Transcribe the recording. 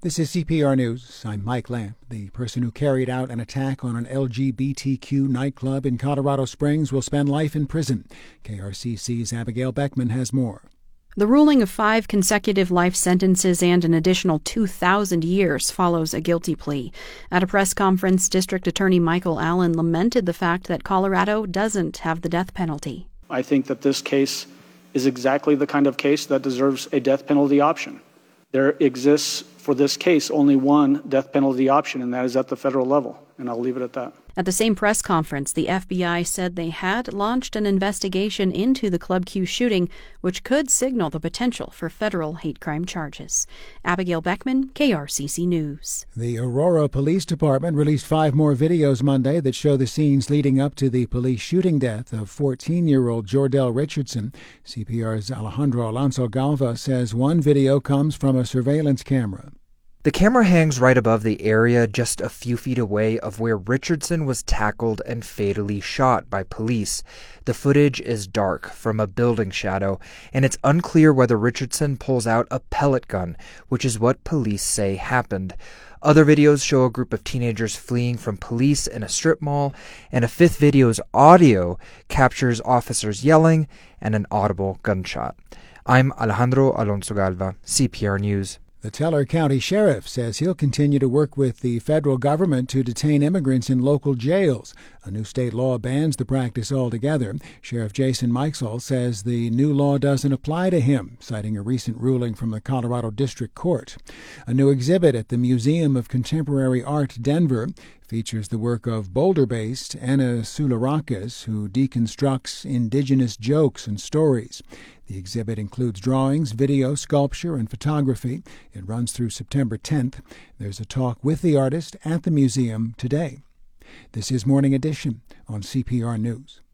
This is CPR News. I'm Mike Lamp. The person who carried out an attack on an LGBTQ nightclub in Colorado Springs will spend life in prison. KRCC's Abigail Beckman has more. The ruling of 5 consecutive life sentences and an additional 2,000 years follows a guilty plea. At a press conference, District Attorney Michael Allen lamented the fact that Colorado doesn't have the death penalty. I think that this case is exactly the kind of case that deserves a death penalty option. There exists, for this case, only one death penalty option, and that is at the federal level, and I'll leave it at that. At the same press conference, the FBI said they had launched an investigation into the Club Q shooting, which could signal the potential for federal hate crime charges. Abigail Beckman, KRCC News. The Aurora Police Department released 5 more videos Monday that show the scenes leading up to the police shooting death of 14-year-old Jordell Richardson. CPR's Alejandro Alonso Galva says one video comes from a surveillance camera. The camera hangs right above the area just a few feet away of where Richardson was tackled and fatally shot by police. The footage is dark from a building shadow, and it's unclear whether Richardson pulls out a pellet gun, which is what police say happened. Other videos show a group of teenagers fleeing from police in a strip mall, and a 5th video's audio captures officers yelling and an audible gunshot. I'm Alejandro Alonso Galva, CPR News. The Teller County Sheriff says he'll continue to work with the federal government to detain immigrants in local jails. A new state law bans the practice altogether. Sheriff Jason Mikesell says the new law doesn't apply to him, citing a recent ruling from the Colorado District Court. A new exhibit at the Museum of Contemporary Art, Denver, features the work of Boulder-based Anna Soularakis, who deconstructs indigenous jokes and stories. The exhibit includes drawings, video, sculpture, and photography. It runs through September 10th. There's a talk with the artist at the museum today. This is Morning Edition on CPR News.